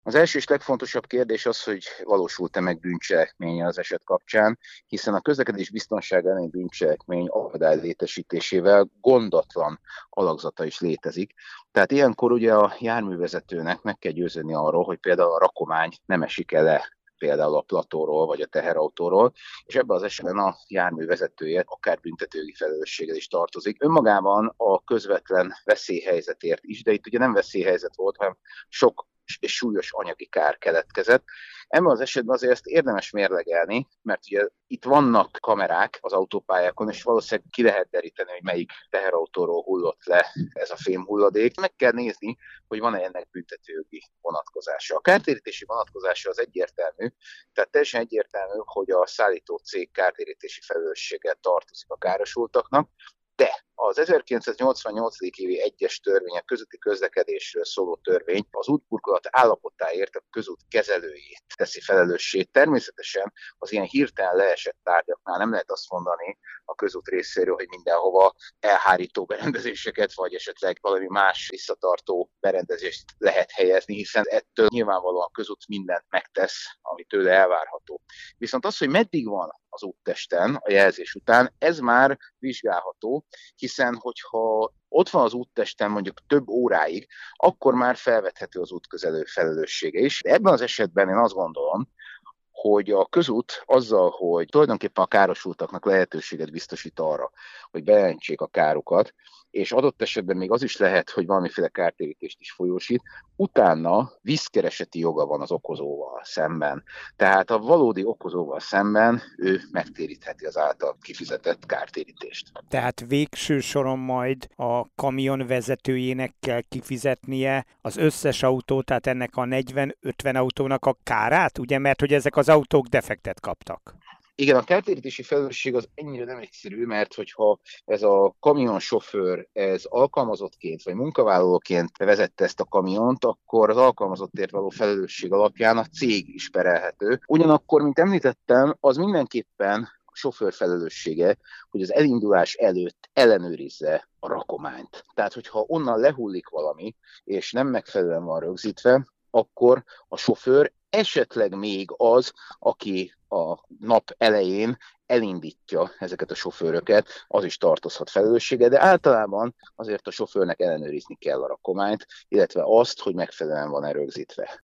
Az első és legfontosabb kérdés az, hogy valósult-e meg bűncselekménye az eset kapcsán, hiszen a közlekedés biztonság elleni bűncselekmény akadály létesítésével gondatlan alakzata is létezik. Tehát ilyenkor ugye a járművezetőnek meg kell győzni arról, hogy például a rakomány nem esik el le például a platóról vagy a teherautóról, és ebben az esetben a jármű vezetője akár büntetőjogi felelősséggel is tartozik. Önmagában a közvetlen veszélyhelyzetért is, de itt ugye nem veszélyhelyzet volt, hanem sok és súlyos anyagi kár keletkezett. Ebben az esetben azért ezt érdemes mérlegelni, mert ugye itt vannak kamerák az autópályákon, és valószínűleg ki lehet deríteni, hogy melyik teherautóról hullott le ez a fémhulladék. Meg kell nézni, hogy van-e ennek büntetőjogi vonatkozása. A kártérítési vonatkozása az egyértelmű, tehát teljesen egyértelmű, hogy a szállító cég kártérítési felelősséggel tartozik a károsultaknak, de az 1988. évi egyes törvény, a közúti közlekedésről szóló törvény az útburkolat állapotáért a közút kezelőjét teszi felelőssé. Természetesen az ilyen hirtelen leesett tárgyaknál nem lehet azt mondani a közút részéről, hogy mindenhova elhárító berendezéseket, vagy esetleg valami más visszatartó berendezést lehet helyezni, hiszen ettől nyilvánvalóan a közút mindent megtesz, ami tőle elvárható. Viszont az, hogy meddig van az úttesten a jelzés után, ez már vizsgálható, hiszen hogyha ott van az úttesten mondjuk több óráig, akkor már felvethető az útkezelő felelőssége is. De ebben az esetben én azt gondolom, hogy a közút azzal, hogy tulajdonképpen a károsultaknak lehetőséget biztosít arra, hogy bejelentsék a károkat, és adott esetben még az is lehet, hogy valamiféle kártérítést is folyósít, utána vízkereseti joga van az okozóval szemben. Tehát a valódi okozóval szemben ő megtérítheti az által kifizetett kártérítést. Tehát végső soron majd a kamion vezetőjének kell kifizetnie az összes autó, tehát ennek a 40-50 autónak a kárát, ugye, mert hogy ezek az autók defektet kaptak. Igen, a kártérítési felelősség az ennyire nem egyszerű, mert hogyha ez a kamionsofőr ez alkalmazottként vagy munkavállalóként vezette ezt a kamiont, akkor az alkalmazottért való felelősség alapján a cég is perelhető. Ugyanakkor, mint említettem, az mindenképpen a sofőr felelőssége, hogy az elindulás előtt ellenőrizze a rakományt. Tehát, hogyha onnan lehullik valami, és nem megfelelően van rögzítve, akkor a sofőr esetleg még az, aki a nap elején elindítja ezeket a sofőröket, az is tartozhat felelőssége, de általában azért a sofőrnek ellenőrizni kell a rakományt, illetve azt, hogy megfelelően van rögzítve.